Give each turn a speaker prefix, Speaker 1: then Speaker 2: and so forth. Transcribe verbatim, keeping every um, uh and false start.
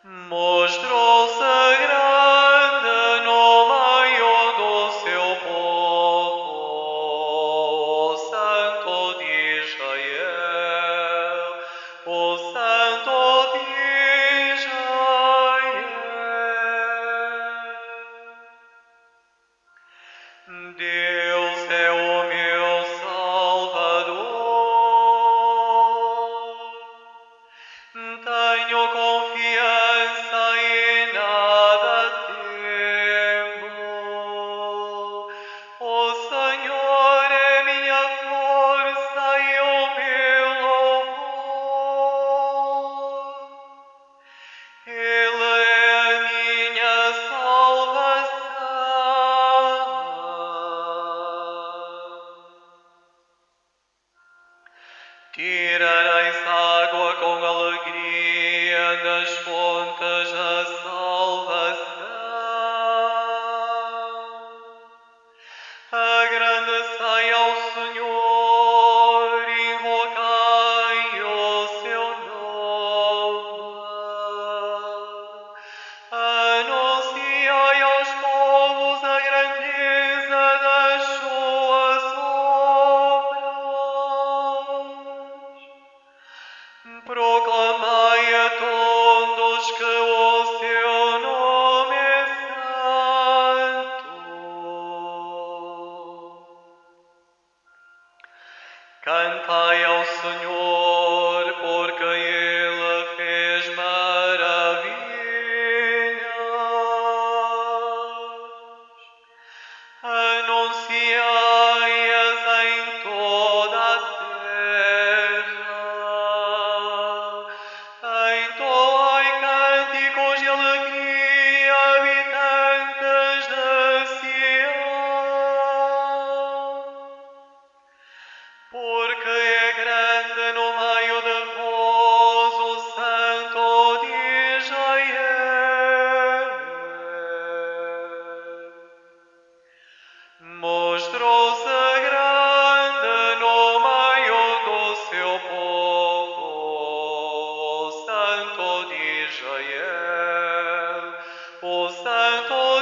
Speaker 1: Mostrou-se grande no meio do seu povo, o Santo de Israel, o Santo de Israel. Deus é o meu Salvador. Tenho confiança e nada temo. O Senhor é minha força e o meu louvor. Ele é a minha salvação. Tirareis água com alegria das fontes da salvação. Agradecei ao Senhor, invocai o seu nome. Anunciai aos povos a grandeza das suas obras. Proclamai a todos que o seu nome é santo. Cantai ao Senhor, porque Ele fez maravilhas. Anunciai-as em toda a terra. Entoai cânticos de alegria, habitantes de Sião. Porque é grande no meio de vós o Santo de Israel. Mostrou-se grande no meio do seu povo, o Santo de Israel, o Santo